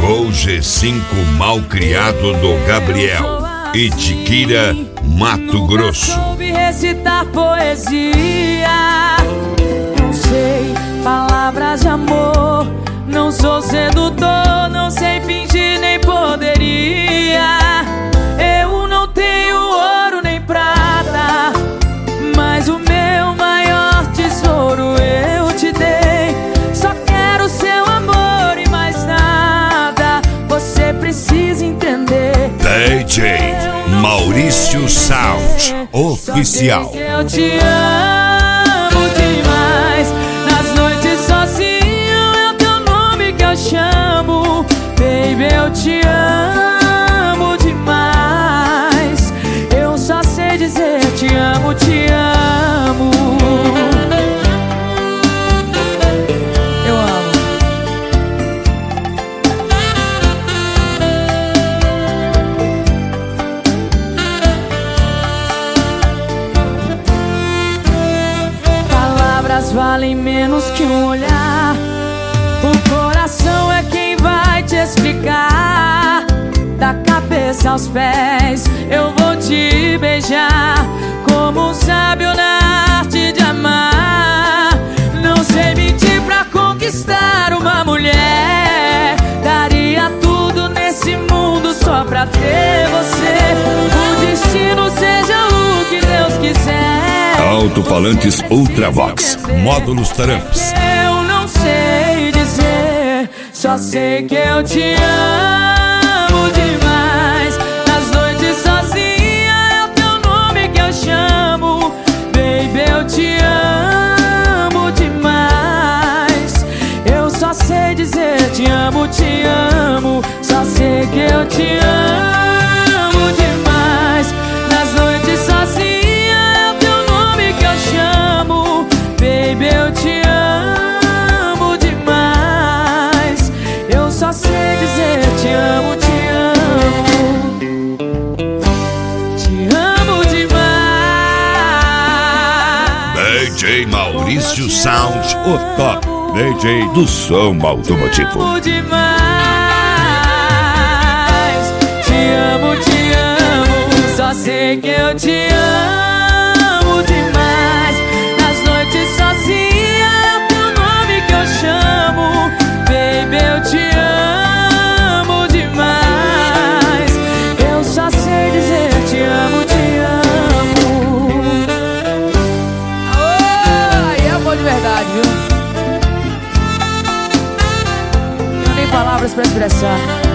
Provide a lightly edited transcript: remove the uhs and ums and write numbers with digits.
Chegou o G5 Malcriado do Gabriel e Tiquira, Mato Grosso. Soube recitar poesia, não sei palavras de amor, não sou sedutor, não sei fingir nem poderia. Eu não tenho ouro nem prata, mas o meu maior tesouro eu te dei. Só quero seu amor e mais nada, você precisa entender. DJ Maurício Sound Oficial. Eu te amo demais. Nas noites sozinho é o teu nome que eu chamo. Baby, eu te amo demais. Eu só sei dizer te amo, te amo. Eu amo. Palavras valem menos que um olhar. O coração é quem vai te explicar. Da cabeça aos pés eu vou te beijar, como um sábio na arte de amar. Não sei mentir pra conquistar uma mulher, daria tudo nesse mundo só pra ter você. O destino seja o que Deus quiser. Alto-falantes Ultravox, módulos Taramps. Eu não sei dizer, só sei que eu te amo demais. Nas noites sozinha é o teu nome que eu chamo. Baby, eu te amo demais. Eu só sei dizer te amo, te amo. Só sei que eu te amo demais. Nas noites sozinha é o teu nome que eu chamo. Baby, eu te amo demais. Eu só sei dizer te amo, te amo. Te amo demais. DJ Maurício Sound, o top DJ do som automotivo. Te amo demais. Te amo. Só sei que eu te amo demais. Nas noites sozinha é o teu nome que eu chamo. Baby, eu te amo demais. Eu só sei dizer te amo, te amo. Aí é amor de verdade, viu? Não tenho nem palavras pra expressar.